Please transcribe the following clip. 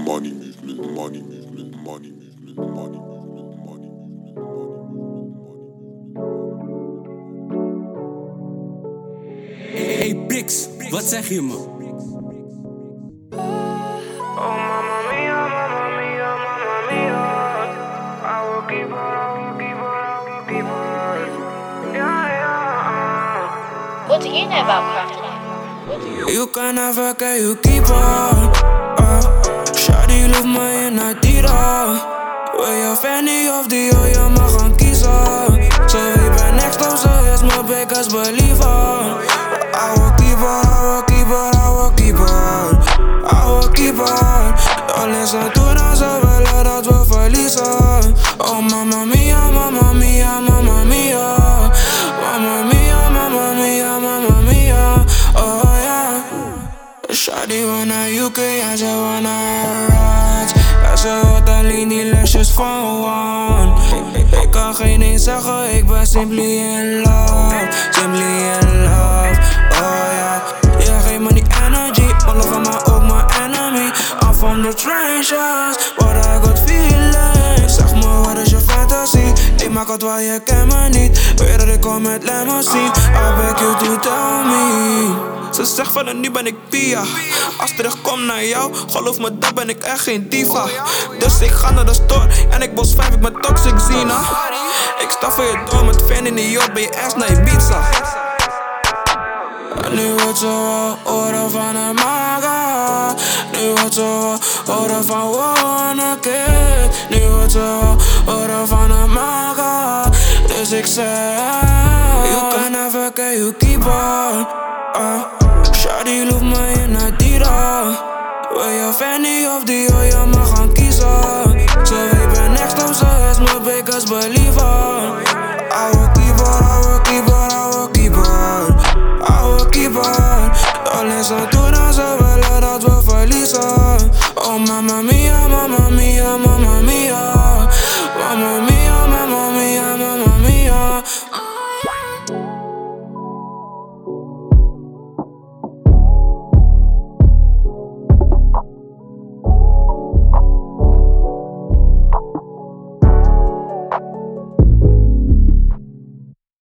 money, money, money, money. Hey Pix, wat zeg je man? Oh mamma mia, mamma mia, mamma mia. I will keep on, I will keep on, I will keep on. Yeah, yeah. What do you know about crafting? You can never get you keep on. Shawty loeft me in Adidas. Wil je Fanny of Dior, je mag gaan kiezen. Zo wie ben next op, ze is mijn biggest believer. I will keep on, I will keep on, I will keep on. I will keep on. Dan is het toen en ze willen dat we verliezen. Oh mamma mia, mamma mia, mamma mia. Mamma mia, mamma mia, mamma mia. Oh yeah. Shawty wil naar UK en ze wil naar Rats. Ja, ze hoort alleen die lesjes van One. Ik kan geen eens zeggen, ik ben simply in love. Simply in love, oh yeah. Je geeft me die energy, alle van mij ook mijn enemy. I'm from the trenches, but I got feelings. Zeg me, wat is je fantasie? Ik maak het waar je kent me niet. Weet dat ik kom met limousine, I beg you to tell me. Ze zegt van nu ben ik Pia. Als terugkom naar jou, geloof me dat ben ik echt geen diva. Dus ik ga naar de store en ik bos 5, ik ben toxic Zina. Ik sta voor je door met fan in New York, ben je ass naar Ibiza. En nu wordt ze wel horen van een maga. Nu wordt ze wel horen van one kid. Nu wordt ze wel horen van een maga. Dus ik zeg, you can never get you keep on. Shawty loeft me in Adidas. Wil je Fanny of Dior, je mag gaan kiezen. Zo wie ben next op, ze is mijn biggest believer. I will keep on, I will keep on, I will keep on. I will keep on. Dan is het toen en ze willen dat we verliezen. Oh mamma mia.